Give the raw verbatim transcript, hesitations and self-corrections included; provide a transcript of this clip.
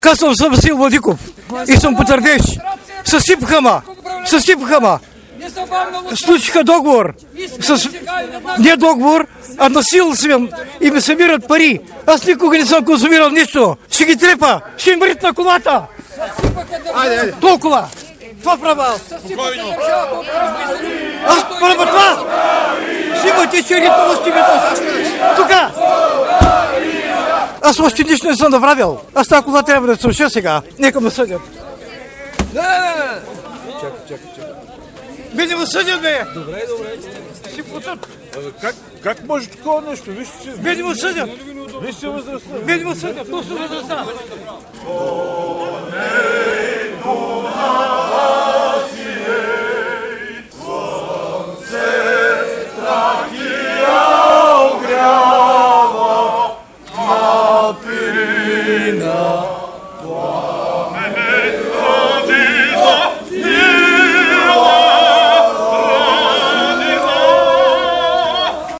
Казвам съм Васил Владиков и съм потърдещ. Съсипаха ма. Съсипаха ма. Случиха договор. С... Не договор, а насилствен. И ми събират пари. Аз никога не съм консумирал нищо. Ще ги трепа. Ще им врит на колата. Толкова. Това правя аз. Аз правя това. Ще имате черитовости ми. Тука. Аз още нищо не съм направил. Аз тази кола трябва да слуша сега. Нека ме съдят. Не, не, не. Чакай, чакай, чакай. Бе, не ме съдят, бе. Добре, добре. Си платят. Как, как може такова нещо? Вижте си. Бе, не ме съдят. Вижте си възрастта. Бе, не ме съдят. Точно възрастта.